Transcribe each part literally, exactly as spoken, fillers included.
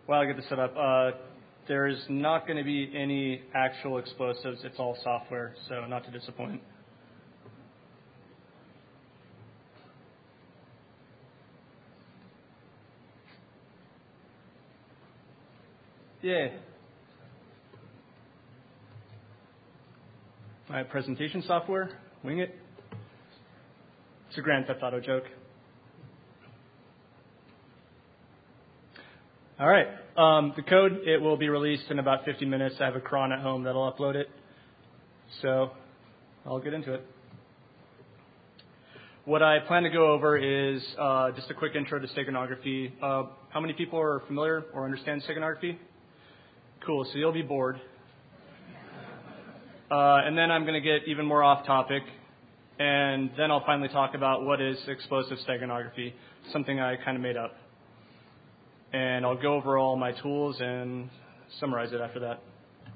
while I get this set up, uh, there's not going to be any actual explosives. It's all software, so not to disappoint. Yay. All right, presentation software, wing it. It's a Grand Theft Auto joke. All right, um, the code, it will be released in about fifty minutes. I have a cron at home that'll upload it. So I'll get into it. What I plan to go over is uh, just a quick intro to steganography. Uh, how many people are familiar or understand steganography? Cool, so you'll be bored. Uh, and then I'm going to get even more off topic, and then I'll finally talk about what is explosive steganography, something I kind of made up. And I'll go over all my tools and summarize it after that.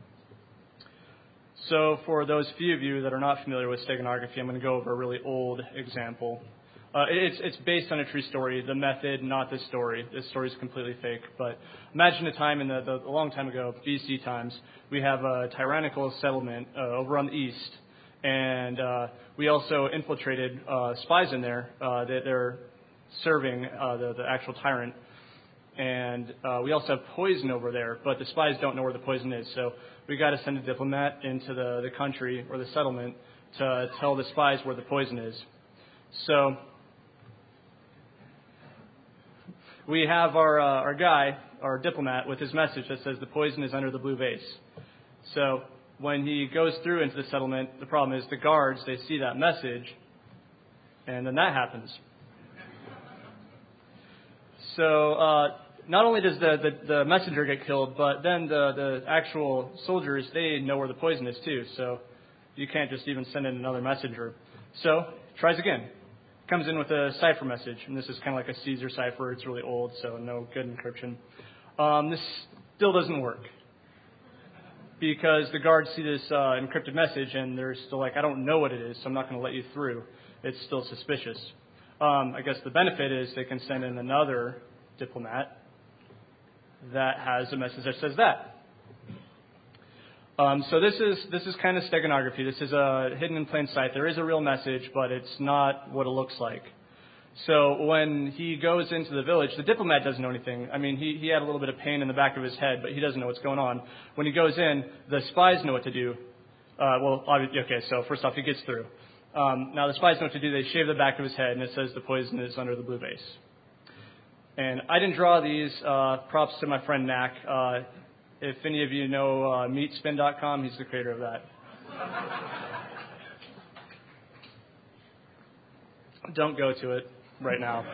So for those few of you that are not familiar with steganography, I'm going to go over a really old example. Uh, it's, it's based on a true story, the method, not the story. This story is completely fake. But imagine a time in the, the a long time ago, B C times, we have a tyrannical settlement uh, over on the east, and uh, we also infiltrated uh, spies in there. Uh, that they're serving uh, the, the actual tyrant, and uh, we also have poison over there. But the spies don't know where the poison is, so we got to send a diplomat into the, the country or the settlement to tell the spies where the poison is. So we have our uh, our guy, our diplomat, with his message that says the poison is under the blue vase. So when he goes through into the settlement, the problem is the guards, they see that message, and then that happens. So uh, not only does the, the, the messenger get killed, but then the, the actual soldiers, they know where the poison is too. So you can't just even send in another messenger. So tries again. Comes in with a cipher message, and this is kind of like a Caesar cipher. It's really old, so no good encryption. Um, this still doesn't work because the guards see this uh, encrypted message, and they're still like, I don't know what it is, so I'm not going to let you through. It's still suspicious. Um, I guess the benefit is they can send in another diplomat that has a message that says that. Um, so this is this is kind of steganography. This is a hidden in plain sight. There is a real message, but it's not what it looks like. So when he goes into the village, the diplomat doesn't know anything. I mean, he, he had a little bit of pain in the back of his head, but he doesn't know what's going on. When he goes in, the spies know what to do. Uh, well, okay, so first off, he gets through. Um, now the spies know what to do. They shave the back of his head, and it says the poison is under the blue vase. And I didn't draw these. Uh, props to my friend Knack. Uh, if any of you know uh, meat spin dot com, he's the creator of that. Don't go to it right now.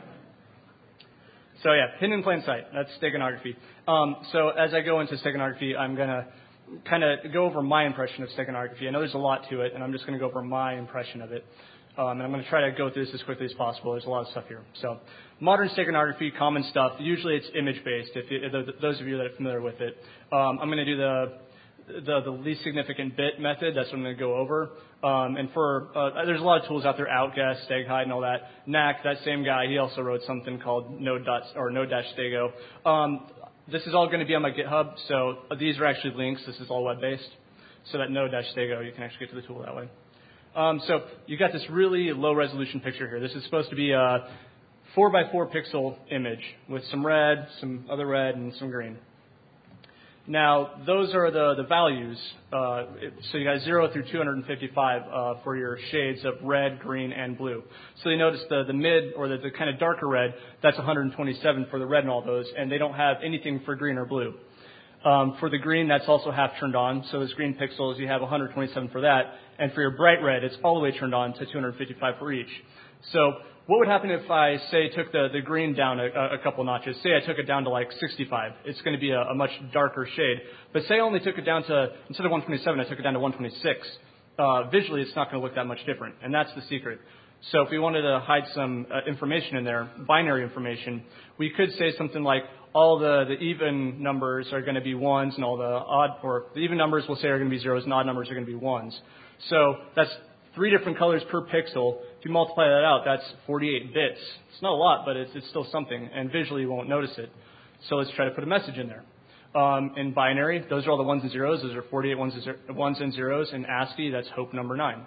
So yeah, hidden in plain sight. That's steganography. Um, so as I go into steganography, I'm going to kind of go over my impression of steganography. I know there's a lot to it, and I'm just going to go over my impression of it. Um, and I'm going to try to go through this as quickly as possible. There's a lot of stuff here. So modern steganography, common stuff. Usually it's image-based, if, you, if those of you that are familiar with it. Um, I'm going to do the, the the least significant bit method. That's what I'm going to go over. Um, and for uh, there's a lot of tools out there, Outguess, StegHide, and all that. Knack, that same guy, he also wrote something called Node dot or Node-Stego. Um, this is all going to be on my GitHub. So these are actually links. This is all web-based. So that Node-Stego, you can actually get to the tool that way. Um, so you got this really low-resolution picture here. This is supposed to be a four by four pixel image with some red, some other red, and some green. Now, those are the, the values. Uh, it, so you got zero through two hundred fifty-five uh, for your shades of red, green, and blue. So you notice the, the mid, or the, the kind of darker red, that's one hundred twenty-seven for the red and all those, and they don't have anything for green or blue. Um, for the green, that's also half turned on. So as green pixels, you have one hundred twenty-seven for that. And for your bright red, it's all the way turned on to two hundred fifty-five for each. So what would happen if I, say, took the, the green down a, a couple notches? Say I took it down to like sixty-five. It's going to be a, a much darker shade. But say I only took it down to, instead of one twenty-seven, I took it down to one twenty-six. Uh, visually, it's not going to look that much different. And that's the secret. So if we wanted to hide some uh, information in there, binary information, we could say something like all the, the even numbers are going to be ones and all the odd, or the even numbers we'll say are going to be zeros and odd numbers are going to be ones. So that's three different colors per pixel. If you multiply that out, that's forty-eight bits. It's not a lot, but it's, it's still something, and visually you won't notice it. So let's try to put a message in there. Um, in binary, those are all the ones and zeros. Those are forty-eight ones and, zer- ones and zeros. In ASCII, that's hope number nine.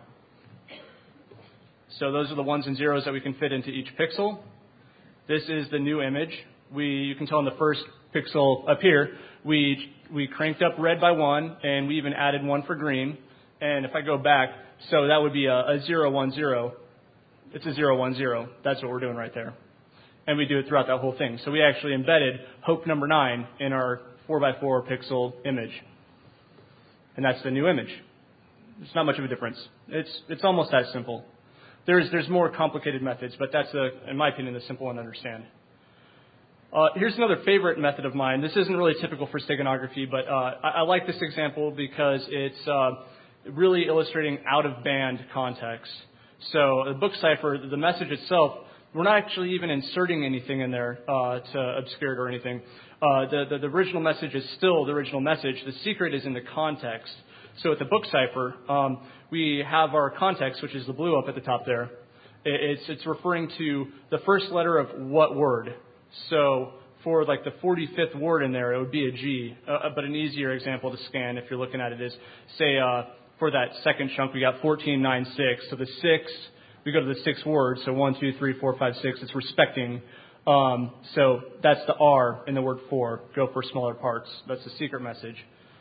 So those are the ones and zeros that we can fit into each pixel. This is the new image. We, you can tell in the first pixel up here, we, we cranked up red by one, and we even added one for green. And if I go back, so that would be a, a zero, one, zero. It's a zero, one, zero. That's what we're doing right there. And we do it throughout that whole thing. So we actually embedded hope number nine in our four by four pixel image. And that's the new image. It's not much of a difference. It's, it's almost that simple. There's, there's more complicated methods, but that's, a, in my opinion, the simple one to understand. Uh, here's another favorite method of mine. This isn't really typical for steganography, but uh, I, I like this example because it's uh, really illustrating out-of-band context. So the book cipher, the message itself, we're not actually even inserting anything in there uh, to obscure it or anything. Uh, the, the, the original message is still the original message. The secret is in the context. So at the book cipher, um, we have our context, which is the blue up at the top there. It's, it's referring to the first letter of what word. So for like the forty-fifth word in there, it would be a G. Uh, but an easier example to scan if you're looking at it is, say, uh, for that second chunk, we got fourteen, nine, six. So the six, we go to the sixth word. So one, two, three, four, five, six. It's respecting. Um, so that's the R in the word for. Go for smaller parts. That's the secret message.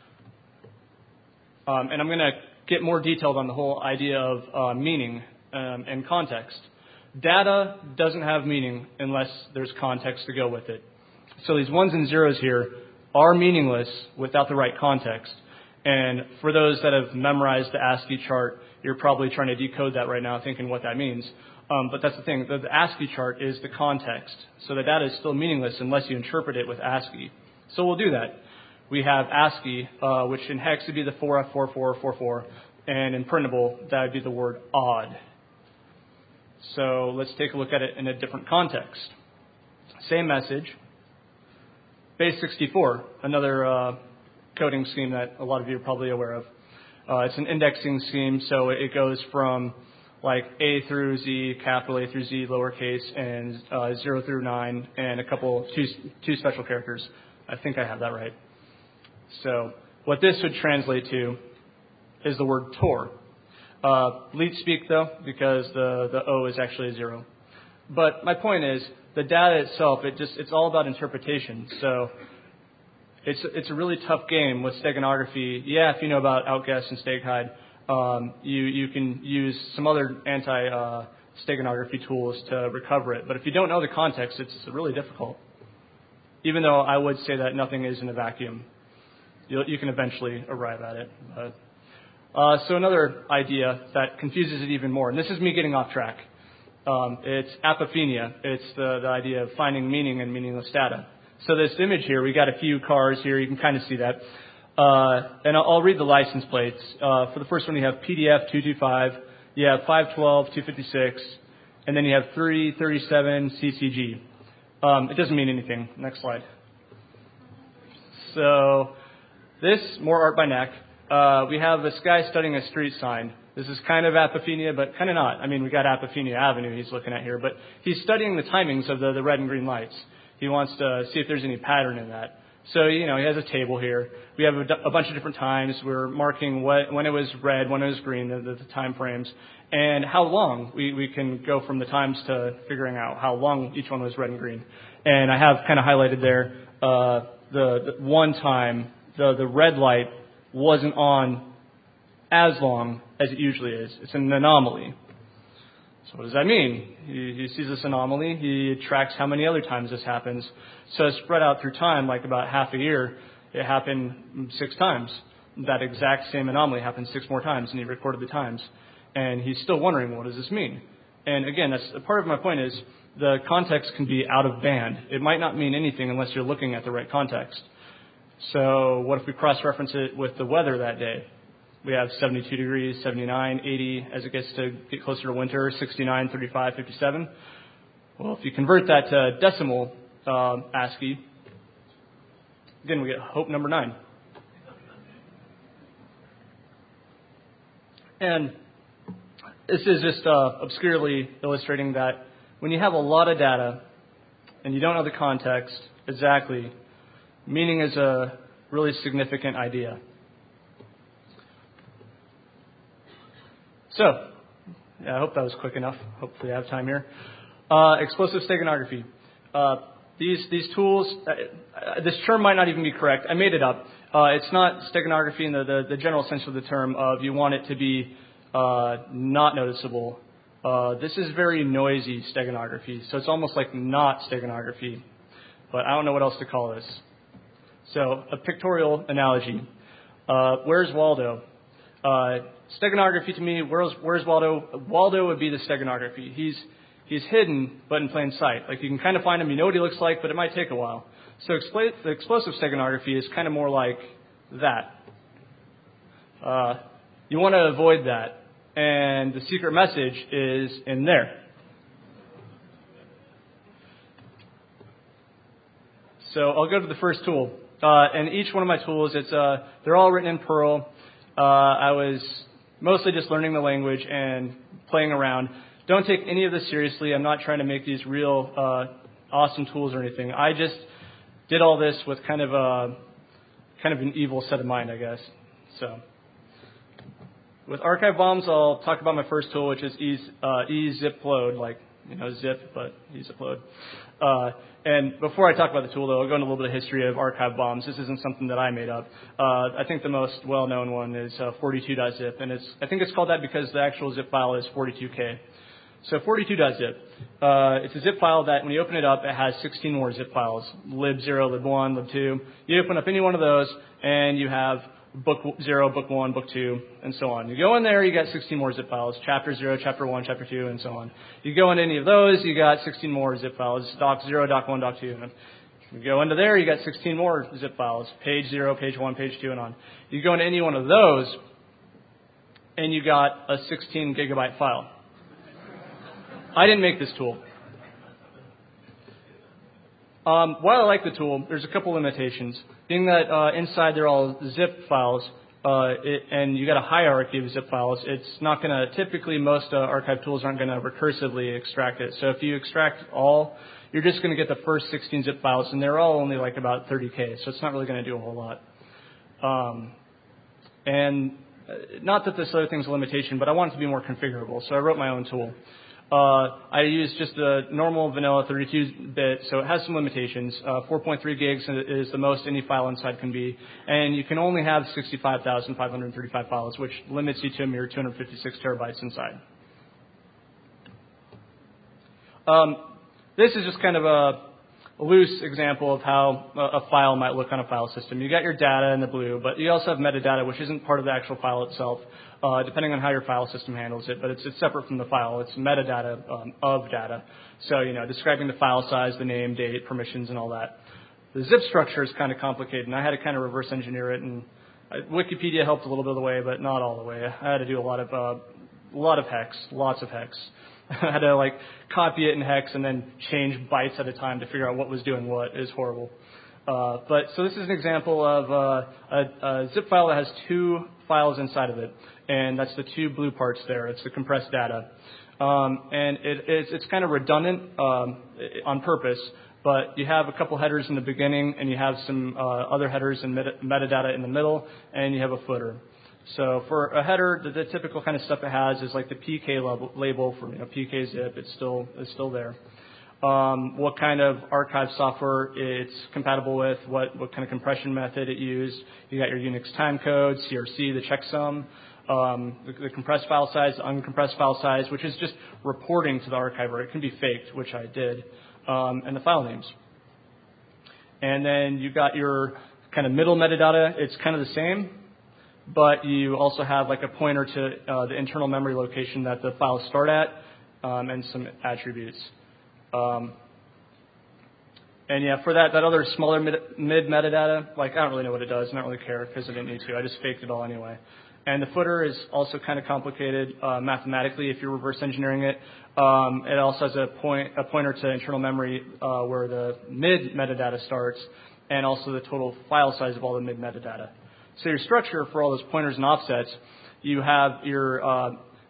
Um, and I'm going to get more detailed on the whole idea of uh, meaning um, and context. Data doesn't have meaning unless there's context to go with it. So these ones and zeros here are meaningless without the right context. And for those that have memorized the ASCII chart, you're probably trying to decode that right now, thinking what that means. Um, but that's the thing. The, the ASCII chart is the context. So the data is still meaningless unless you interpret it with ASCII. So we'll do that. We have ASCII, uh, which in hex would be the four F four four four four, and in printable, that would be the word odd. So let's take a look at it in a different context. Same message. Base sixty-four, another uh, coding scheme that a lot of you are probably aware of. Uh, it's an indexing scheme, so it goes from like A through Z, capital A through Z, lowercase, and uh, zero through nine, and a couple, two, two special characters. I think I have that right. So what this would translate to is the word Tor. Uh, leet speak, though, because the, the O is actually a zero. But my point is, the data itself, it just it's all about interpretation. So it's it's a really tough game with steganography. Yeah, if you know about outguess and StegHide, um, you, you can use some other anti-steganography uh, tools to recover it. But if you don't know the context, it's really difficult. Even though I would say that nothing is in a vacuum. You, you can eventually arrive at it. But, uh, so another idea that confuses it even more, and this is me getting off track. Um, it's apophenia. It's the, the idea of finding meaning in meaningless data. So this image here, we got a few cars here. You can kind of see that. Uh, and I'll, I'll read the license plates. Uh, for the first one, you have P D F two twenty-five. You have five twelve, two fifty-six. And then you have three thirty-seven C C G. Um, it doesn't mean anything. Next slide. So this, more art by Knack. Uh, we have this guy studying a street sign. This is kind of apophenia, but kind of not. I mean, we got Apophenia Avenue he's looking at here, but he's studying the timings of the, the red and green lights. He wants to see if there's any pattern in that. So, you know, he has a table here. We have a, a bunch of different times. We're marking what, when it was red, when it was green, the, the, the time frames, and how long. We, we can go from the times to figuring out how long each one was red and green. And I have kind of highlighted there uh, the, the one time the, the red light wasn't on as long as it usually is. It's an anomaly. So what does that mean? He, he sees this anomaly. He tracks how many other times this happens. So it's spread out through time, like about half a year. It happened six times. That exact same anomaly happened six more times, and he recorded the times. And he's still wondering, what does this mean? And again, that's part of my point is the context can be out of band. It might not mean anything unless you're looking at the right context. So what if we cross-reference it with the weather that day? We have seventy-two degrees, seventy-nine, eighty as it gets to get closer to winter, sixty-nine, thirty-five, fifty-seven. Well, if you convert that to decimal uh, ASCII, again, we get hope number nine. And this is just uh, obscurely illustrating that when you have a lot of data and you don't know the context exactly, Meaning is a really significant idea. So, yeah, I hope that was quick enough. Hopefully I have time here. Uh, explosive steganography. Uh, these these tools, uh, this term might not even be correct. I made it up. Uh, it's not steganography in the, the, the general sense of the term of you want it to be uh, not noticeable. Uh, this is very noisy steganography, so it's almost like not steganography. But I don't know what else to call this. So, a pictorial analogy. Uh, where's Waldo? Uh, steganography to me, where's, where's Waldo? Waldo would be the steganography. He's he's hidden, but in plain sight. Like you can kind of find him, you know what he looks like, but it might take a while. So expl- the explosive steganography is kind of more like that. Uh, you want to avoid that, and the secret message is in there. So I'll go to the first tool. Uh, and each one of my tools, it's uh, they're all written in Perl. Uh, I was mostly just learning the language and playing around. Don't take any of this seriously. I'm not trying to make these real uh, awesome tools or anything. I just did all this with kind of a kind of an evil set of mind, I guess. So with archive bombs, I'll talk about my first tool, which is e, uh, ezipload, like you know zip, but ezipload. Uh, and before I talk about the tool, though, I'll go into a little bit of history of archive bombs. This isn't something that I made up. Uh, I think the most well-known one is uh, forty-two dot zip, and it's I think it's called that because the actual zip file is forty-two K. So forty-two dot zip, uh, it's a zip file that when you open it up, it has sixteen more zip files, lib zero, lib one, lib two. You open up any one of those, and you have book zero, book one, book two, and so on. You go in there, you got sixteen more zip files, chapter zero, chapter one, chapter two, and so on. You go into any of those, you got sixteen more zip files, doc zero, doc one, doc two. And you go into there, you got sixteen more zip files, page zero, page one, page two, and on. You go into any one of those, and you got a sixteen gigabyte file. I didn't make this tool. Um, while I like the tool, there's a couple limitations. Being that uh, inside they're all zip files, uh, it, and you got a hierarchy of zip files, it's not going to, typically most uh, archive tools aren't going to recursively extract it. So if you extract all, you're just going to get the first sixteen zip files, and they're all only like about thirty K, so it's not really going to do a whole lot. Um, and not that this other thing's a limitation, but I want it to be more configurable, so I wrote my own tool. Uh, I use just a normal vanilla thirty-two bit, so it has some limitations. Uh, four point three gigs is the most any file inside can be, and you can only have sixty-five thousand five hundred thirty-five files, which limits you to a mere two hundred fifty-six terabytes inside. Um, this is just kind of a loose example of how a file might look on a file system. You got your data in the blue, but you also have metadata, which isn't part of the actual file itself. Uh, depending on how your file system handles it, but it's, it's separate from the file. It's metadata um, of data. So, you know, describing the file size, the name, date, permissions, and all that. The zip structure is kind of complicated, and I had to kind of reverse engineer it. And uh, Wikipedia helped a little bit of the way, but not all the way. I had to do a lot of uh, a lot of hex, lots of hex. I had to like copy it in hex and then change bytes at a time to figure out what was doing what. It was horrible. Uh, but so this is an example of uh, a, a zip file that has two files inside of it, and that's the two blue parts there. It's the compressed data, um, and it, it's, it's kind of redundant um, on purpose. But you have a couple headers in the beginning, and you have some uh, other headers and meta- metadata in the middle, and you have a footer. So for a header, the, the typical kind of stuff it has is like the P K label, label for you know, P K zip. It's still it's still there. Um, what kind of archive software it's compatible with, what, what kind of compression method it used. You got your Unix timecode, C R C, the checksum, um, the, the compressed file size, the uncompressed file size, which is just reporting to the archiver. It can be faked, which I did, um, and the file names. And then you got your kind of middle metadata. It's kind of the same, but you also have like a pointer to uh, the internal memory location that the files start at, um, and some attributes. Um, and yeah, for that, that other smaller mid, mid metadata, like I don't really know what it does. I don't really care because I didn't need to. I just faked it all anyway. And the footer is also kind of complicated uh, mathematically if you're reverse engineering it. Um, it also has a point, a pointer to internal memory uh, where the mid metadata starts, and also the total file size of all the mid metadata. So your structure for all those pointers and offsets, you have your uh,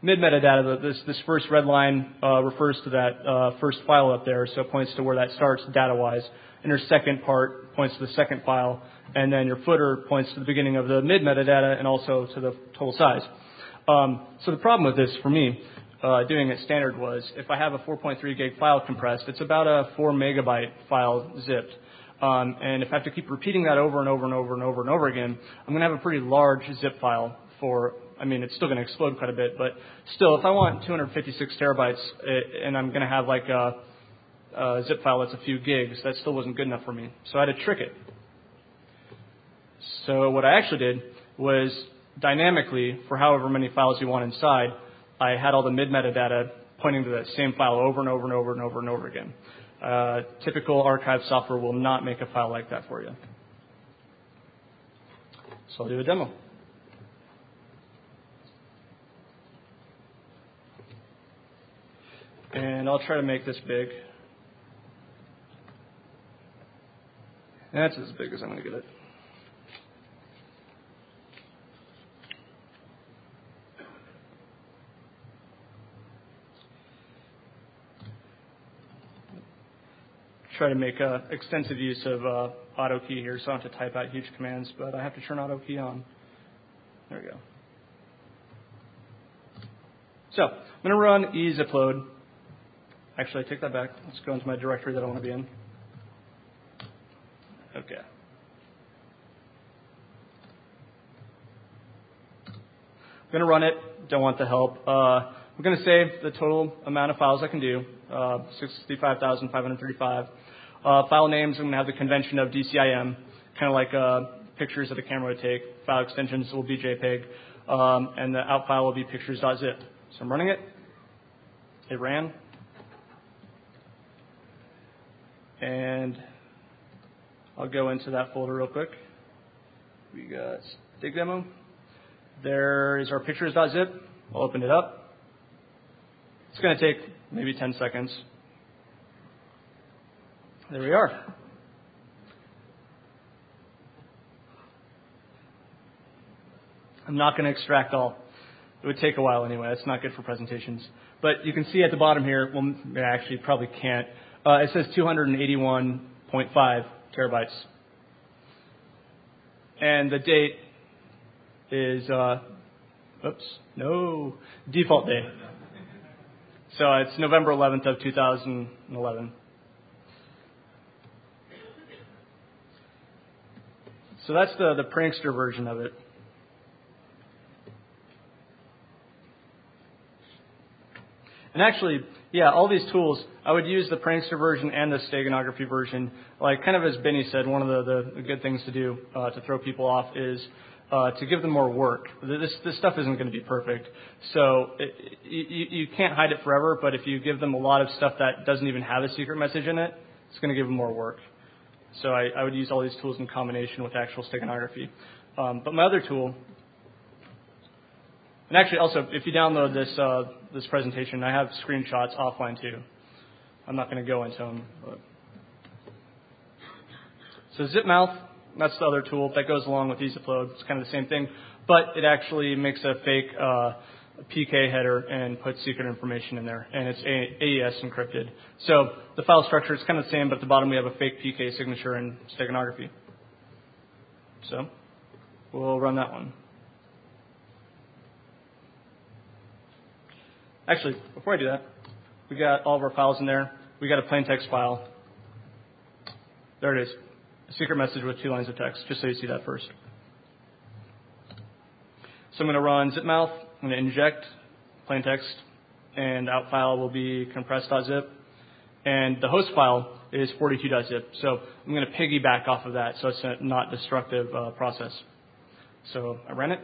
mid metadata, this, this first red line uh, refers to that uh, first file up there, so it points to where that starts data-wise. And your second part points to the second file, and then your footer points to the beginning of the mid metadata and also to the total size. Um, so the problem with this for me, uh, doing it standard, was if I have a four point three gig file compressed, it's about a four megabyte file zipped. Um, and if I have to keep repeating that over and over and over and over and over again, I'm going to have a pretty large zip file for, I mean, it's still going to explode quite a bit, but still, if I want two hundred fifty-six terabytes and I'm going to have like a, a zip file that's a few gigs, that still wasn't good enough for me. So I had to trick it. So what I actually did was dynamically, for however many files you want inside, I had all the mid metadata pointing to that same file over and over and over and over and over again. Uh, typical archive software will not make a file like that for you. So I'll do a demo. And I'll try to make this big. That's as big as I'm going to get it. Try to make uh, extensive use of uh, AutoKey here, so I don't have to type out huge commands, but I have to turn AutoKey on. There we go. So I'm going to run ezipload. Actually, I take that back. Let's go into my directory that I want to be in. Okay. I'm going to run it. Don't want the help. Uh, I'm going to save the total amount of files I can do, uh, sixty-five thousand five hundred thirty-five. Uh, file names, I'm going to have the convention of D C I M, kind of like uh, pictures that a camera would take. File extensions will be JPEG, um, and the out file will be pictures.zip. So I'm running it. It ran. And I'll go into that folder real quick. We got Dig Demo. There is our pictures.zip. I'll open it up. It's going to take maybe ten seconds. There we are. I'm not going to extract all. It would take a while anyway. That's not good for presentations. But you can see at the bottom here, well, actually probably can't. Uh, it says two hundred eighty-one point five terabytes. And the date is, uh, oops, no, default date. So it's November eleventh of two thousand eleven. So that's the, the prankster version of it. And actually, yeah, all these tools, I would use the prankster version and the steganography version. Like kind of as Benny said, one of the, the good things to do uh, to throw people off is uh, to give them more work. This, this stuff isn't going to be perfect. So it, you, you can't hide it forever, but if you give them a lot of stuff that doesn't even have a secret message in it, it's going to give them more work. So I, I would use all these tools in combination with actual steganography. Um, but my other tool, and actually also, if you download this uh, this presentation, I have screenshots offline too. I'm not going to go into them. But. So ZipMouth, that's the other tool that goes along with ezipload. It's kind of the same thing, but it actually makes a fake uh, P K header and puts secret information in there, and it's A E S encrypted. So the file structure is kind of the same, but at the bottom we have a fake P K signature and steganography. So we'll run that one. Actually, before I do that, we got all of our files in there. We got a plain text file. There it is. A secret message with two lines of text, just so you see that first. So I'm going to run ZipMouth. I'm going to inject plain text, and out file will be compressed.zip. And the host file is forty-two.zip. So I'm going to piggyback off of that, so it's a not destructive uh, process. So I ran it.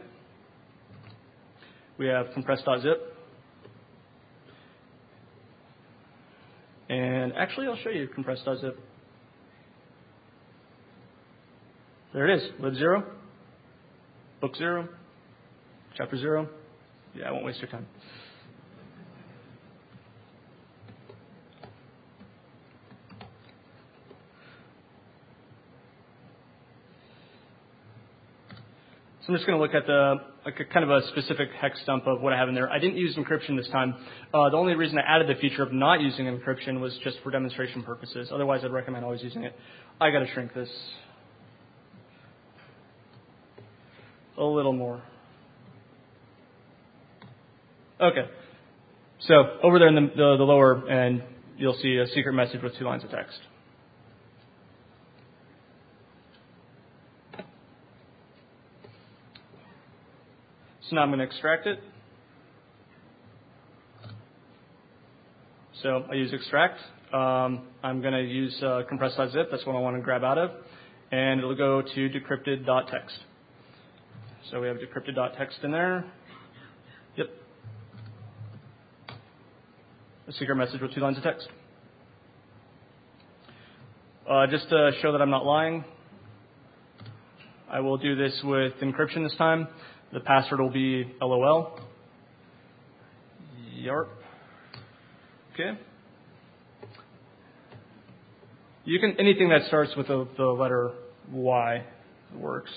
We have compressed.zip. And actually, I'll show you compressed.zip. There it is. Lib zero, book zero, chapter zero. Yeah, I won't waste your time. So I'm just going to look at the like a kind of a specific hex dump of what I have in there. I didn't use encryption this time. Uh, the only reason I added the feature of not using encryption was just for demonstration purposes. Otherwise, I'd recommend always using it. I got to shrink this a little more. Okay. So over there in the, the, the lower end, you'll see a secret message with two lines of text. So now I'm going to extract it. So I use extract. Um, I'm going to use uh, compress.zip. That's what I want to grab out of. And it'll go to decrypted.txt. So we have decrypted.txt in there. Yep. A secret message with two lines of text. Uh, just to show that I'm not lying, I will do this with encryption this time. The password will be LOL. Yarp. Okay. You can anything that starts with the, the letter Y works.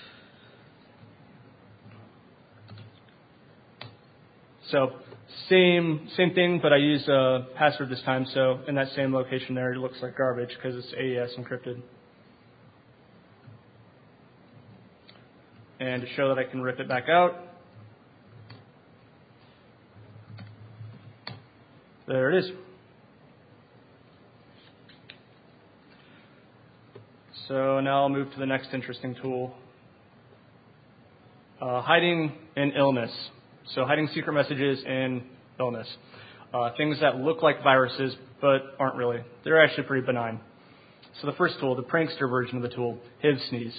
So same same thing, but I use a password this time. So in that same location there, it looks like garbage because it's A E S encrypted. And to show that I can rip it back out, there it is. So now I'll move to the next interesting tool. Uh, hiding in illness. So hiding secret messages in illness. Uh, things that look like viruses but aren't really. They're actually pretty benign. So the first tool, the prankster version of the tool, HivSneeze.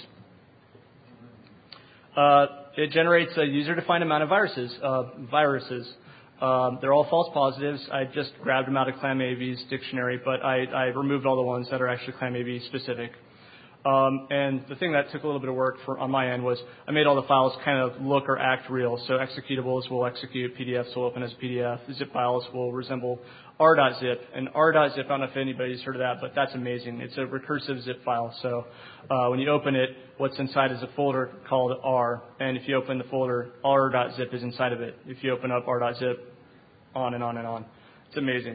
Uh, it generates a user-defined amount of viruses. Uh, viruses. Um, they're all false positives. I just grabbed them out of ClamAV's dictionary, but I, I removed all the ones that are actually ClamAV specific. Um, and the thing that took a little bit of work for, on my end was I made all the files kind of look or act real. So executables will execute, P D Fs will open as P D F, zip files will resemble r.zip. And r.zip, I don't know if anybody's heard of that, but that's amazing. It's a recursive zip file. So uh, when you open it, what's inside is a folder called R. And if you open the folder, r.zip is inside of it. If you open up r.zip, on and on and on. It's amazing.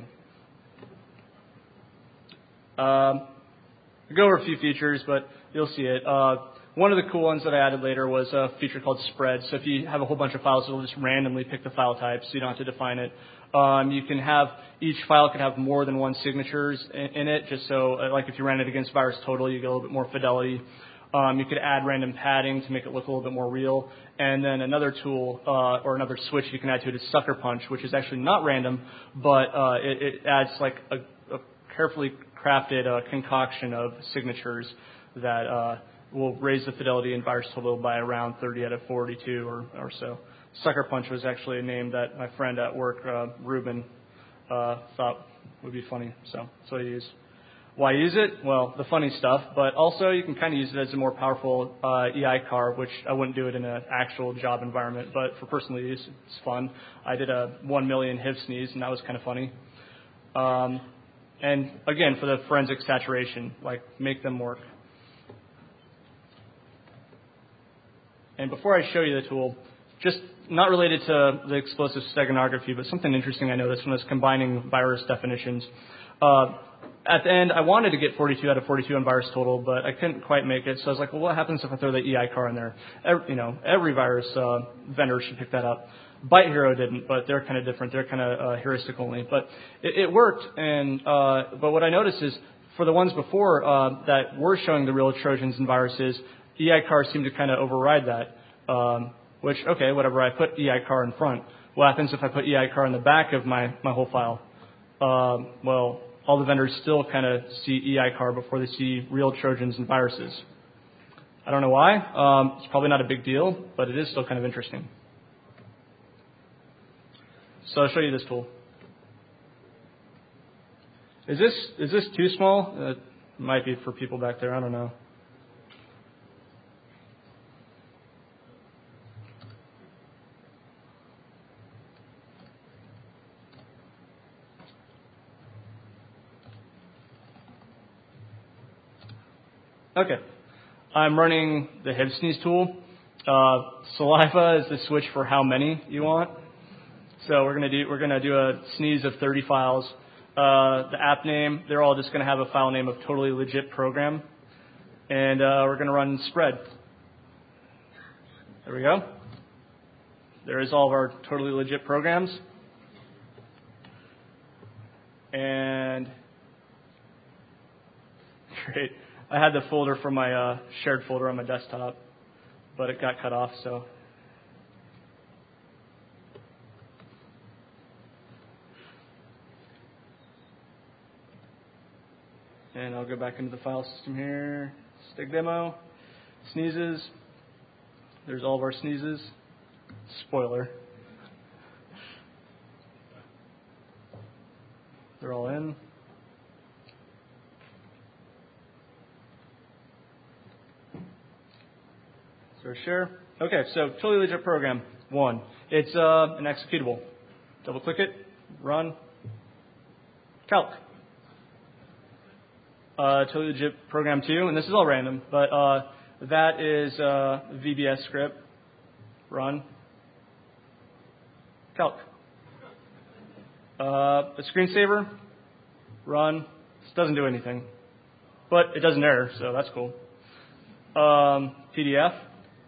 Um, I'll go over a few features, but you'll see it. Uh, one of the cool ones that I added later was a feature called spread. So if you have a whole bunch of files, it'll just randomly pick the file type, so you don't have to define it. Um, you can have, each file can have more than one signatures in, in it, just so, uh, like if you ran it against VirusTotal, you get a little bit more fidelity. Um, you could add random padding to make it look a little bit more real. And then another tool, uh, or another switch you can add to it is Sucker Punch, which is actually not random, but uh, it, it adds like a, a carefully crafted uh, concoction of signatures that uh, will raise the fidelity in VirusTotal by around thirty out of forty-two or, or so. Sucker Punch was actually a name that my friend at work, uh, Ruben, uh, thought would be funny, so that's what I use. Why use it? Well, the funny stuff, but also you can kind of use it as a more powerful uh, E I car, which I wouldn't do it in an actual job environment, but for personal use, it's fun. I did a one million HivSneeze, and that was kind of funny. Um, and again, for the forensic saturation, like make them work. And before I show you the tool, just not related to the explosive steganography, but something interesting I noticed when I was combining virus definitions. Uh, At the end, I wanted to get forty-two out of forty-two on VirusTotal, but I couldn't quite make it. So I was like, well, what happens if I throw the E I car in there? Every, you know, every virus uh, vendor should pick that up. ByteHero didn't, but they're kind of different. They're kind of uh, heuristic only. But it, it worked. And uh, but what I noticed is for the ones before uh, that were showing the real Trojans and viruses, E I car seemed to kind of override that. Um, which, okay, whatever. I put E I car in front. What happens if I put E I car in the back of my, my whole file? Um, well, all the vendors still kind of see E I car before they see real Trojans and viruses. I don't know why. Um, it's probably not a big deal, but it is still kind of interesting. So I'll show you this tool. Is this is this too small? It might be for people back there. I don't know. Okay. I'm running the HivSneeze tool. Uh, saliva is the switch for how many you want. So we're gonna do we're gonna do a sneeze of thirty files. Uh, the app name, they're all just gonna have a file name of totally legit program, and uh, we're gonna run spread. There we go. There is all of our totally legit programs, and great. I had the folder from my uh, shared folder on my desktop, but it got cut off. So. And I'll go back into the file system here. Stig demo, sneezes. There's all of our sneezes. Spoiler. They're all in. So share. Okay, so totally legit program. One. It's uh, an executable. Double click it. Run. Calc. Uh, totally legit program two, and this is all random, but uh, that is uh, V B S script. Run. Calc. Uh, a screensaver. Run. This doesn't do anything, but it does an error, so that's cool. Um, P D F.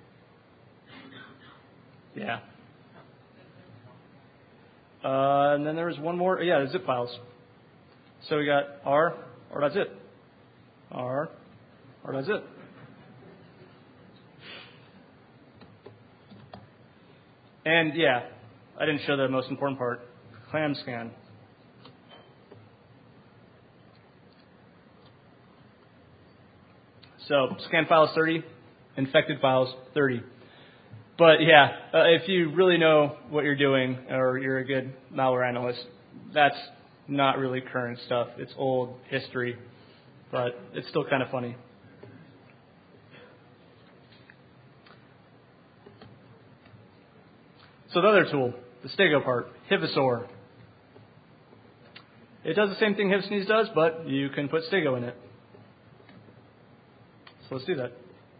Yeah. Uh, and then there was one more. Yeah, the zip files. So we got R, R.zip. R, R.zip. And yeah, I didn't show the most important part. Clam scan. So scan files thirty, infected files thirty. But yeah, uh, if you really know what you're doing, or you're a good malware analyst, that's not really current stuff. It's old history, but it's still kind of funny. So the other tool, the Stego part, Hivisor. It does the same thing Hivsneeze does, but you can put Stego in it. So let's do that.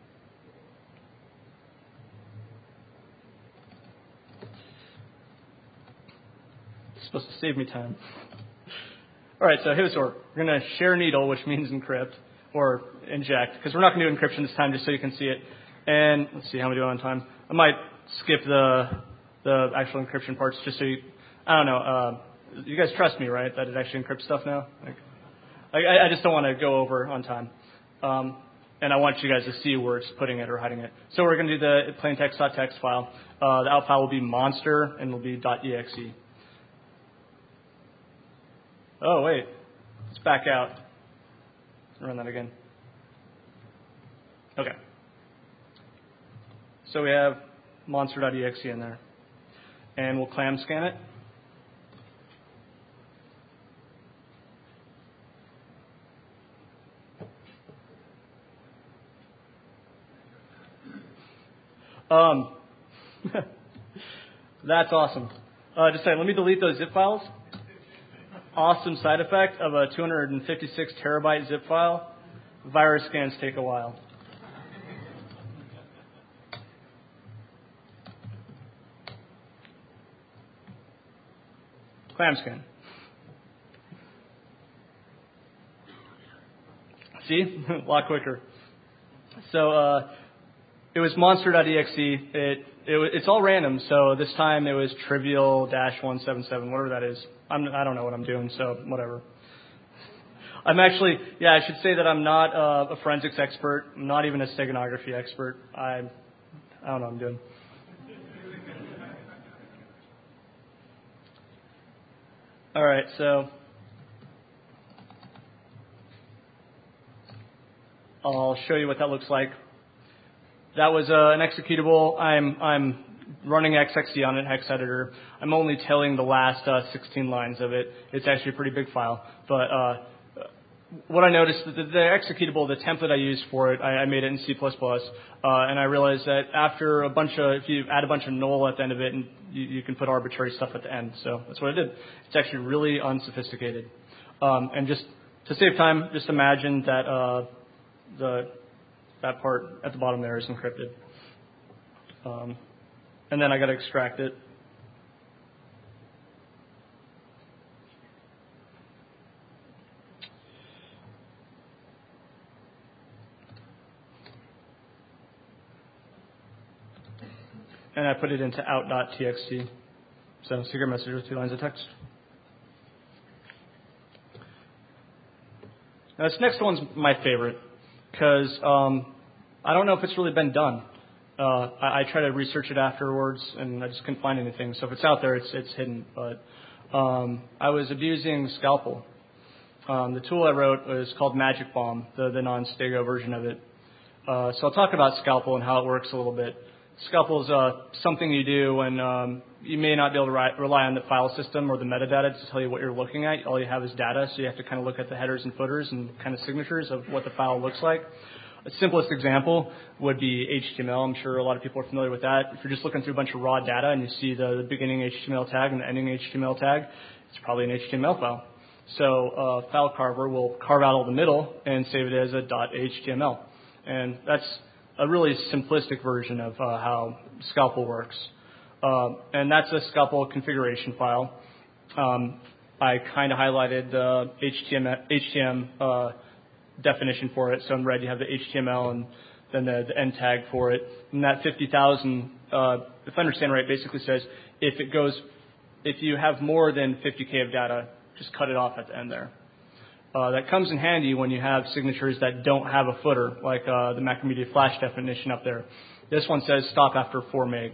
It's supposed to save me time. All right, so Hivisor. We're going to share needle, which means encrypt, or inject, because we're not going to do encryption this time just so you can see it. And let's see how we do on time. I might skip the the actual encryption parts just so you, I don't know, uh, you guys trust me, right, that it actually encrypts stuff now? Like, I, I just don't want to go over on time. Um, and I want you guys to see where it's putting it or hiding it. So we're going to do the plain text.txt file. Uh, the out file will be monster and will be .exe. Oh, wait. Let's back out. Run that again. Okay. So we have monster.exe in there. And we'll clam scan it. Um, that's awesome. Uh, just saying, let me delete those zip files. Awesome side effect of a two hundred fifty-six terabyte zip file. Virus scans take a while. Clam scan. See? A lot quicker. So uh, it was monster.exe. It, it it's all random. So this time it was trivial dash one seven seven, whatever that is. I'm, I don't know what I'm doing, so whatever. I'm actually, yeah, I should say that I'm not uh, a forensics expert. I'm not even a steganography expert. I, I don't know what I'm doing. All right, so I'll show you what that looks like. That was uh, an executable. I'm I'm running X X C on it, hex editor. I'm only telling the last uh, sixteen lines of it. It's actually a pretty big file. But uh, what I noticed, the, the executable, the template I used for it, I, I made it in C plus plus, uh, and I realized that after a bunch of, if you add a bunch of null at the end of it, and you, you can put arbitrary stuff at the end. So that's what I did. It's actually really unsophisticated. Um, and just to save time, just imagine that uh, the that part at the bottom there is encrypted. Um, and then I got to extract it. And I put it into out.txt. So secret message with two lines of text. Now this next one's my favorite because um, I don't know if it's really been done. Uh, I, I try to research it afterwards, and I just couldn't find anything. So if it's out there, it's it's hidden. But um, I was abusing Scalpel. Um, the tool I wrote was called Magic Bomb, the, the non-Stego version of it. Uh, so I'll talk about Scalpel and how it works a little bit. Scalpel is uh, something you do when um, you may not be able to ri- rely on the file system or the metadata to tell you what you're looking at. All you have is data, so you have to kind of look at the headers and footers and kind of signatures of what the file looks like. The simplest example would be H T M L. I'm sure a lot of people are familiar with that. If you're just looking through a bunch of raw data and you see the, the beginning H T M L tag and the ending H T M L tag, it's probably an H T M L file. So uh, File Carver will carve out all the middle and save it as a .html. And that's a really simplistic version of uh, how Scalpel works. Uh, and that's a Scalpel configuration file. Um, I kind of highlighted the H T M L, H T M L uh, definition for it. So in red you have the H T M L and then the, the end tag for it. And that fifty thousand, uh, if I understand right, basically says if it goes, if you have more than fifty K of data, just cut it off at the end there. Uh, that comes in handy when you have signatures that don't have a footer, like uh, the Macromedia Flash definition up there. This one says stop after four megs.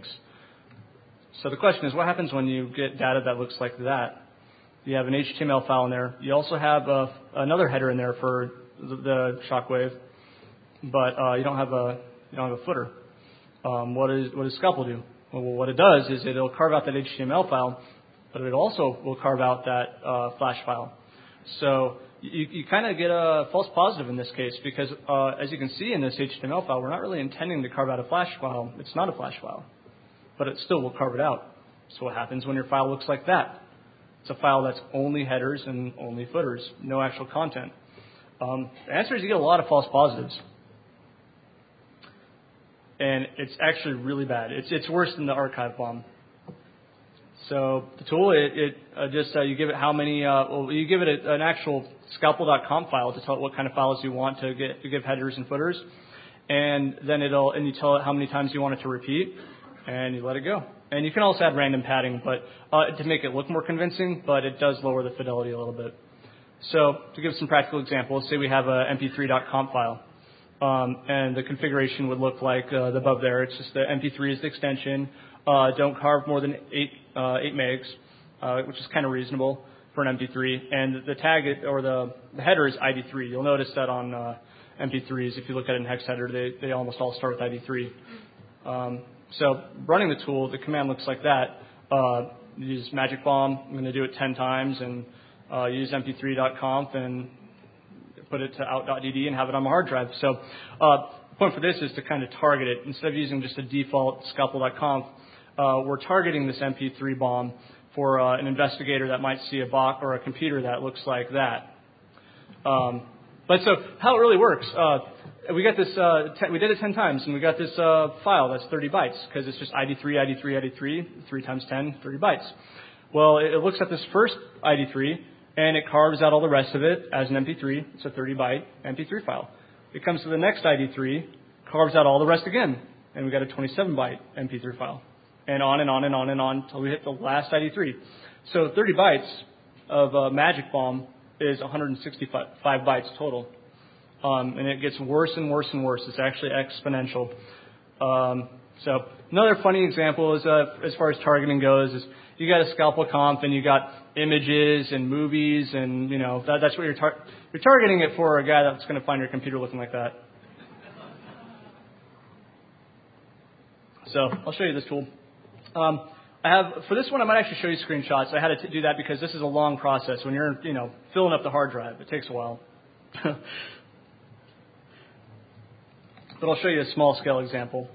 So the question is, what happens when you get data that looks like that? You have an H T M L file in there. You also have a, another header in there for the, the Shockwave, but uh, you don't have a you don't have a footer. Um, what, is, what does Scalpel do? Well, what it does is it'll carve out that H T M L file, but it also will carve out that uh, Flash file. So you, you kind of get a false positive in this case because, uh, as you can see in this H T M L file, we're not really intending to carve out a Flash file. It's not a Flash file, but it still will carve it out. So what happens when your file looks like that? It's a file that's only headers and only footers, no actual content. Um, the answer is you get a lot of false positives. And it's actually really bad. It's, it's worse than the archive bomb. So the tool, it, it uh, just uh, you give it how many, uh, well, you give it a, an actual scalpel dot com file to tell it what kind of files you want to get to give headers and footers, and then it'll and you tell it how many times you want it to repeat, and you let it go. And you can also add random padding, but uh, to make it look more convincing, but it does lower the fidelity a little bit. So to give some practical examples, say we have a M P three dot com file. Um, and the configuration would look like uh, the above there. It's just the M P three is the extension. Uh, don't carve more than eight uh, eight megs, uh, which is kind of reasonable for an M P three. And the tag it, or the, the header is I D three. You'll notice that on uh, M P threes, if you look at it in hex header, they they almost all start with I D three. Um, so running the tool, the command looks like that. Uh, use Magic Bomb. I'm going to do it ten times and uh, use M P three dot conf and put it to out.dd and have it on my hard drive. So uh, the point for this is to kind of target it. Instead of using just a default scalpel dot conf, uh, we're targeting this M P three bomb for uh, an investigator that might see a bot or a computer that looks like that. Um, but so how it really works, uh, we got this, uh, ten, we did it ten times, and we got this uh, file that's thirty bytes, because it's just I D three, I D three, I D three, three times ten, thirty bytes. Well, it, it looks at this first I D three, and it carves out all the rest of it as an M P three. It's a thirty byte M P three file. It comes to the next I D three, carves out all the rest again, and we got a twenty-seven byte M P three file. And on and on and on and on until we hit the last I D three. So thirty bytes of uh, Magic Bomb is one hundred sixty-five bytes total. Um, and it gets worse and worse and worse. It's actually exponential. Um, so another funny example is, uh, as far as targeting goes, is you got a scalpel conf and you got images and movies and, you know, that, that's what you're, tar- you're targeting it for, a guy that's going to find your computer looking like that. So I'll show you this tool. Um, I have, for this one, I might actually show you screenshots. I had to t- do that because this is a long process. When you're, you know, filling up the hard drive, it takes a while. But I'll show you a small scale example.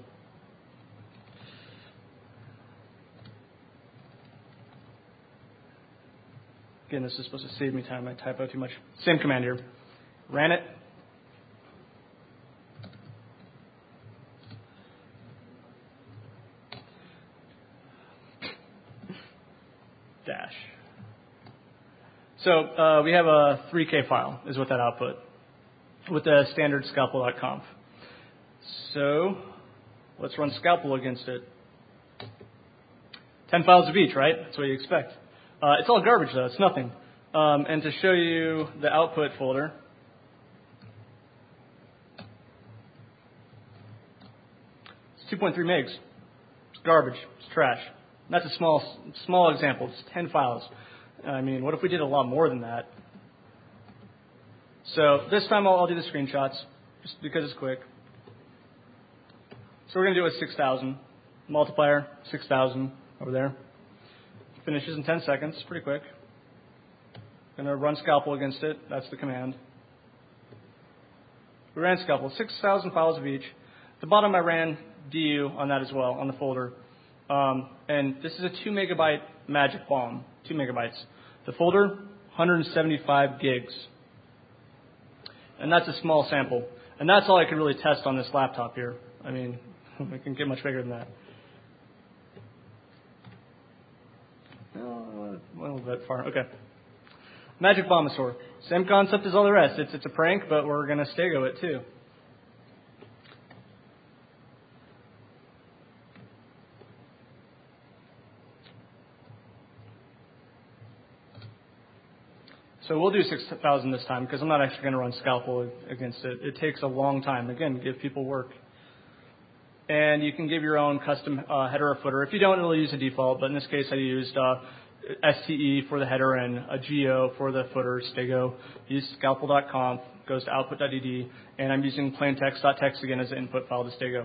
Again, this is supposed to save me time. I typo too much. Same command here. Ran it. So uh, we have a three K file is what that output with the standard scalpel.conf. So let's run Scalpel against it. ten files of each, right? That's what you expect. Uh, it's all garbage, though. It's nothing. Um, and to show you the output folder, it's two point three megs. It's garbage. It's trash. And that's a small, small example. It's ten files. I mean, what if we did a lot more than that? So this time I'll, I'll do the screenshots, just because it's quick. So we're going to do a six thousand. Multiplier, six thousand over there. Finishes in ten seconds, pretty quick. Going to run Scalpel against it. That's the command. We ran Scalpel, six thousand files of each. At the bottom I ran D U on that as well, on the folder. Um, and this is a two megabyte magic bomb, two megabytes. The folder, one hundred seventy-five gigs. And that's a small sample. And that's all I could really test on this laptop here. I mean, it can get much bigger than that. Oh, a little bit far. Okay. Magic Bombsaur. Same concept as all the rest. It's, it's a prank, but we're going to Stego it too. So we'll do six thousand this time because I'm not actually going to run Scalpel against it. It takes a long time. Again, give people work. And you can give your own custom uh, header or footer. If you don't, it'll use a default. But in this case, I used uh, S T E for the header and a geo for the footer, Stego. Use scalpel.conf, goes to output.dd, and I'm using plaintext.txt again as the input file to Stego.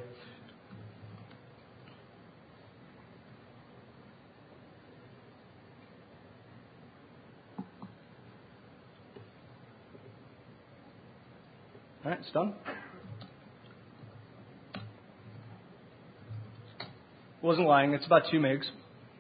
All right, it's done. Wasn't lying. It's about two megs.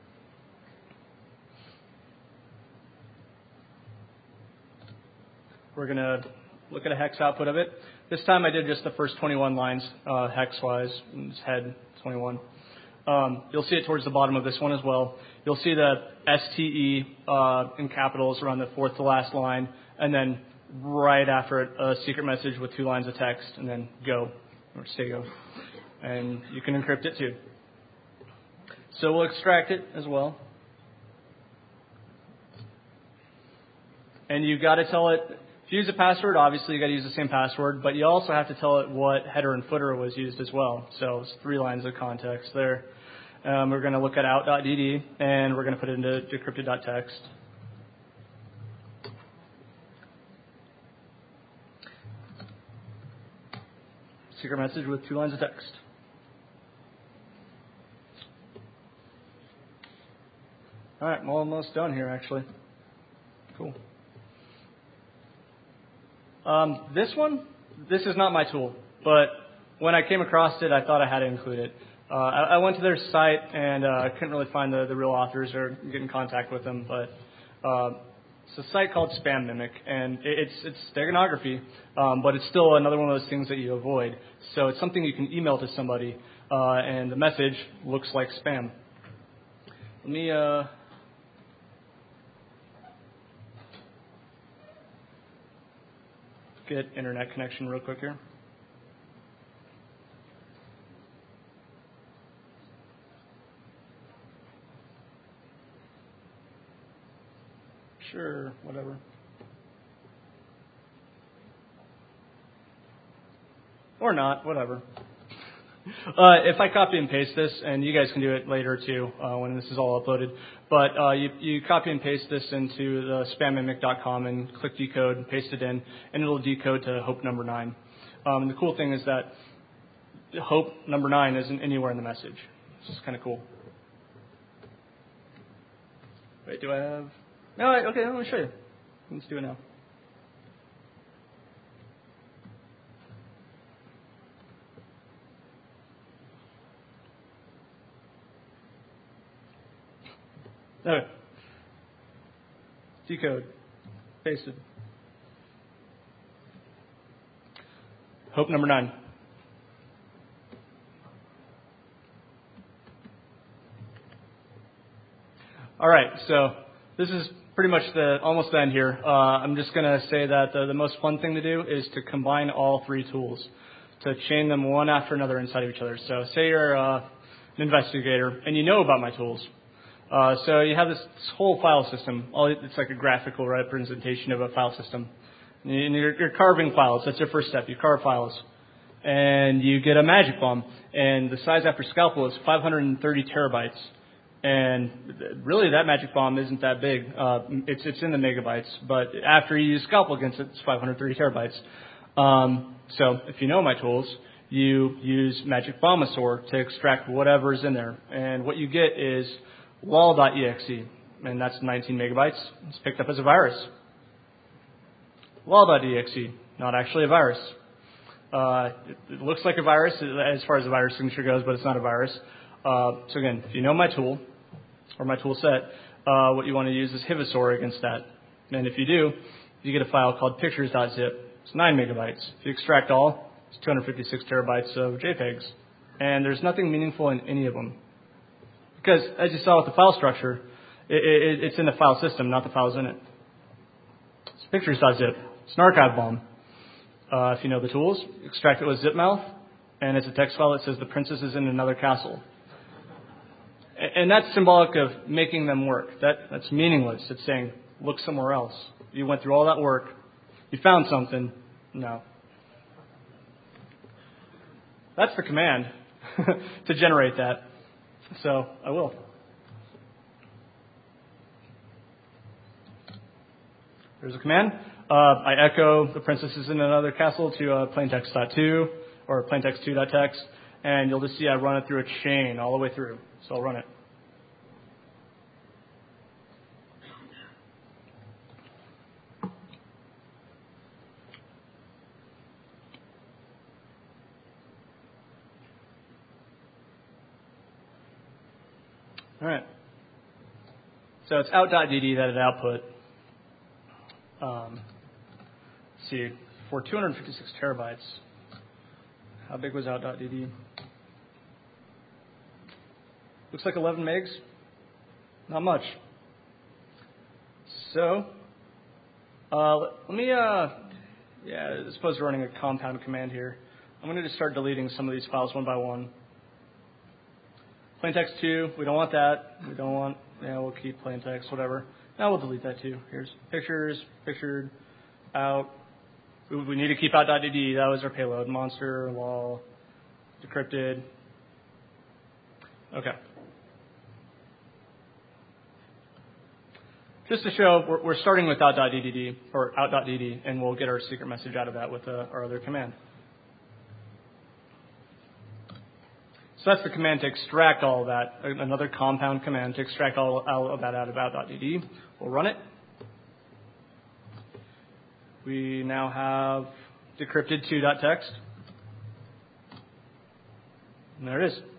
We're going to look at a hex output of it. This time I did just the first twenty-one lines uh, hex-wise. It's head twenty-one. Um, you'll see it towards the bottom of this one as well. You'll see the S T E uh, in capitals around the fourth to last line, and then right after it, a secret message with two lines of text, and then go, or Stego. And you can encrypt it too. So we'll extract it as well. And you've got to tell it, if you use a password, obviously you've got to use the same password, but you also have to tell it what header and footer was used as well. So it's three lines of context there. Um, we're going to look at out.dd, and we're going to put it into decrypted.txt. Secret message with two lines of text. All right, I'm almost done here, actually. Cool. Um, this one, this is not my tool, but when I came across it, I thought I had to include it. Uh, I, I went to their site, and uh, I couldn't really find the, the real authors or get in contact with them, but uh, it's a site called Spam Mimic, and it, it's it's steganography, um, but it's still another one of those things that you avoid. So it's something you can email to somebody, uh, and the message looks like spam. Let me... Uh, get internet connection real quick here. Sure, whatever. Or not, whatever. Uh, if I copy and paste this, and you guys can do it later too uh, when this is all uploaded, but uh, you, you copy and paste this into the spam mimic dot com and click decode and paste it in, and it'll decode to hope number nine. Um, and the cool thing is that hope number nine isn't anywhere in the message. It's just kind of cool. Wait, do I have... No, I, okay, let me show you. Let's do it now. Okay. Decode. Pasted. Hope number nine. All right, so this is pretty much the almost the end here. Uh, I'm just going to say that the, the most fun thing to do is to combine all three tools, to chain them one after another inside of each other. So say you're uh, an investigator and you know about my tools. Uh, so you have this, this whole file system. All, it's like a graphical representation of a file system. And you're, you're carving files. That's your first step. You carve files. And you get a magic bomb. And the size after scalpel is five hundred thirty terabytes. And really, that magic bomb isn't that big. Uh, it's it's in the megabytes, but after you use scalpel against it, it's five hundred thirty terabytes. Um, so if you know my tools, you use Magic Bombasor to extract whatever's in there, and what you get is lol dot E X E, and that's nineteen megabytes. It's picked up as a virus. lol dot E X E, not actually a virus. Uh, it, it looks like a virus as far as the virus signature goes, but it's not a virus. Uh, so again, if you know my tool, or my tool set, uh, what you want to use is Hivasor against that. And if you do, you get a file called pictures dot zip. It's nine megabytes. If you extract all, it's two hundred fifty-six terabytes of JPEGs. And there's nothing meaningful in any of them. Because, as you saw with the file structure, it, it, it's in the file system, not the files in it. It's pictures dot zip. It's an archive bomb. Uh, if you know the tools, extract it with ZipMouth, and it's a text file that says the princess is in another castle. And that's symbolic of making them work. That, that's meaningless. It's saying, look somewhere else. You went through all that work. You found something. No. That's the command to generate that. So I will. There's a command. Uh, I echo the princess is in another castle to uh, plaintext dot two or plaintext two dot text. And you'll just see I run it through a chain all the way through. So I'll run it. All right. So it's out dot D D that it output. Um, let's see, for two hundred fifty-six terabytes. How big was out dot D D? Looks like eleven megs. Not much. So, uh, let me, uh, yeah, I suppose we're running a compound command here. I'm going to just start deleting some of these files one by one. Plaintext two, we don't want that. We don't want, yeah, we'll keep plaintext, whatever. Now we'll delete that too. Here's pictures, pictured, out. We, we need to keep out dot D D. That was our payload. Monster, lol, decrypted. Okay. Just to show, we're, we're starting with out dot D D, or out dot D D, and we'll get our secret message out of that with uh, our other command. So that's the command to extract all of that, another compound command to extract all, all of that out of out dot D D. We'll run it. We now have decrypted two dot text. And there it is.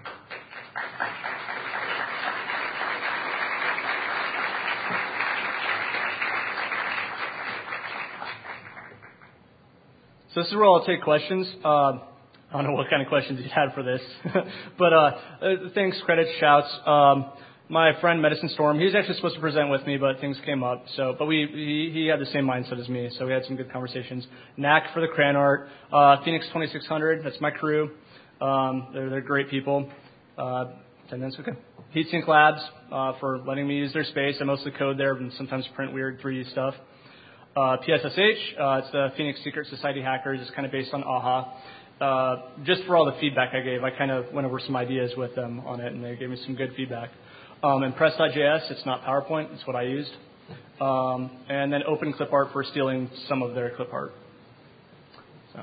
So this is where I'll take questions. Uh, I don't know what kind of questions you had for this. but uh, thanks, credits, shouts. Um, my friend Medicine Storm, he was actually supposed to present with me, but things came up. So, But we he, he had the same mindset as me, so we had some good conversations. Knack for the crayon art. Uh, Phoenix twenty-six hundred, that's my crew. Um, they're, they're great people. Uh, ten minutes, okay. Heatsink Labs uh, for letting me use their space. I mostly code there and sometimes print weird three D stuff. Uh, P S S H, uh, it's the Phoenix Secret Society Hackers. It's kind of based on AHA. Uh, just for all the feedback I gave, I kind of went over some ideas with them on it, and they gave me some good feedback. Um, and Press dot J S, it's not PowerPoint. It's what I used. Um, and then Open Clip Art for stealing some of their clip art. So.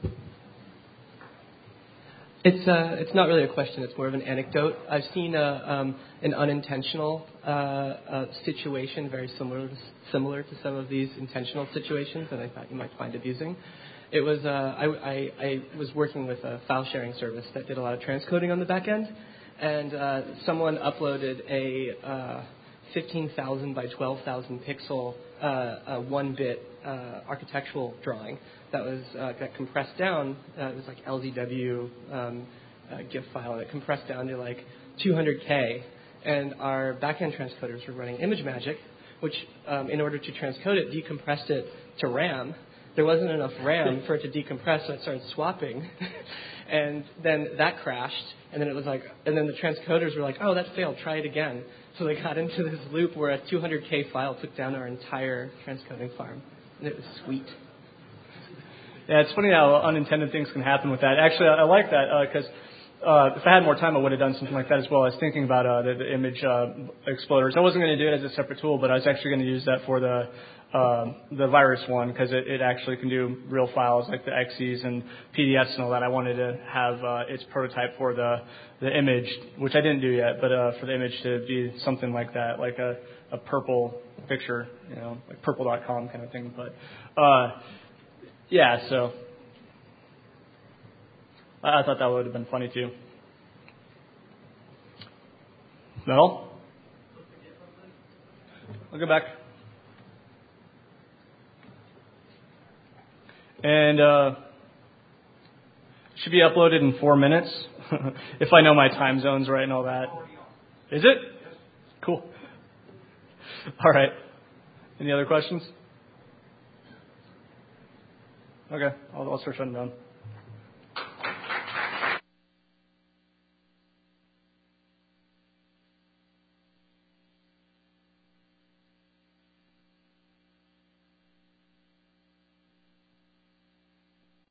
It's uh, it's not really a question. It's more of an anecdote. I've seen a, um, an unintentional uh, uh, situation very similar similar to some of these intentional situations that I thought you might find amusing. It was uh, I, I, I was working with a file sharing service that did a lot of transcoding on the back end, and uh, someone uploaded a uh, fifteen thousand by twelve thousand pixel uh, uh, one bit uh, architectural drawing that was uh, got compressed down. Uh, it was like L D W um, uh, GIF file, and it compressed down to like two hundred K. and our backend transcoders were running ImageMagick, which, um, in order to transcode it, decompressed it to RAM. There wasn't enough RAM for it to decompress, so it started swapping. And then that crashed, and then it was like, and then the transcoders were like, oh, that failed, try it again. So they got into this loop where a two hundred K file took down our entire transcoding farm, and it was sweet. Yeah, it's funny how unintended things can happen with that. Actually, I, I like that because uh, uh, if I had more time, I would have done something like that as well. I was thinking about uh, the, the image uh, exploders. I wasn't going to do it as a separate tool, but I was actually going to use that for the uh, the virus one because it, it actually can do real files like the X Es and P D Fs and all that. I wanted to have uh, its prototype for the the image, which I didn't do yet, but uh, for the image to be something like that, like a, a purple picture, you know, like purple dot com kind of thing. But uh, yeah, so I, I thought that would have been funny too. No? I'll go back. And uh, should be uploaded in four minutes, if I know my time zones right and all that. Is it? Cool. All right. Any other questions? Okay, I'll, I'll start shutting down.